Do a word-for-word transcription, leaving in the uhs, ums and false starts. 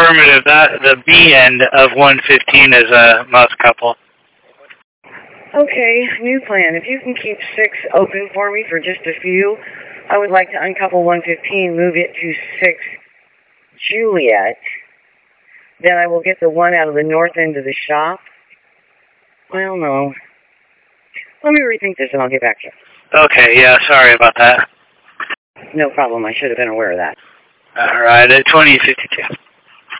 affirmative. That the B end of one fifteen is a mouse couple. Okay, new plan. If you can keep six open for me for just a few, I would like to uncouple one fifteen, move it to six Juliet. Then I will get the one out of the north end of the shop. Well, no. Let me rethink this and I'll get back to you. Okay, yeah, sorry about that. No problem. I should have been aware of that. All right, at twenty fifty-two.